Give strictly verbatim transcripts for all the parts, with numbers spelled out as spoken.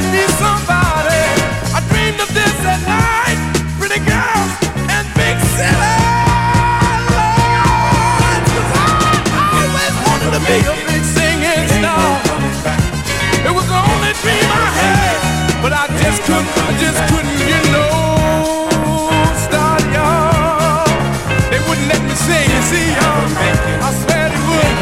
be somebody. I dreamed of this at night. Pretty girls and big city lights. 'Cause I always wanted to be a big singing star. It was the only dream I had, but I just couldn't, I just couldn't get no start, y'all. They wouldn't let me sing, you see, y'all. I swear they would.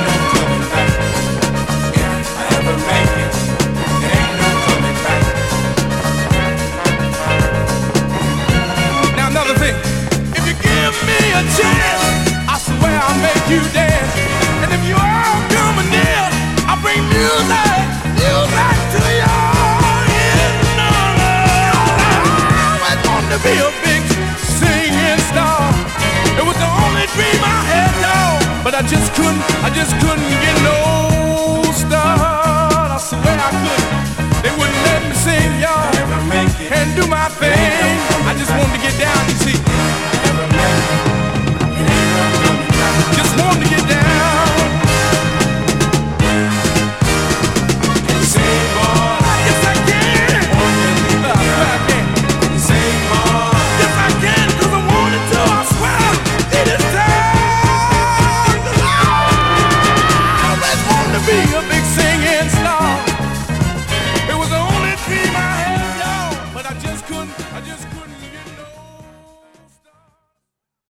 Now another thing, if you give me a chance, I swear I'll make you dance. And if you all come near, I'll bring music, music to your ears. No, no, I always wanted to be a big singing star. It was the only dream I had, no, but I just couldn't, I just couldn't get no start. I swear I couldn't. They wouldn't let me sing, y'all, and do my thing.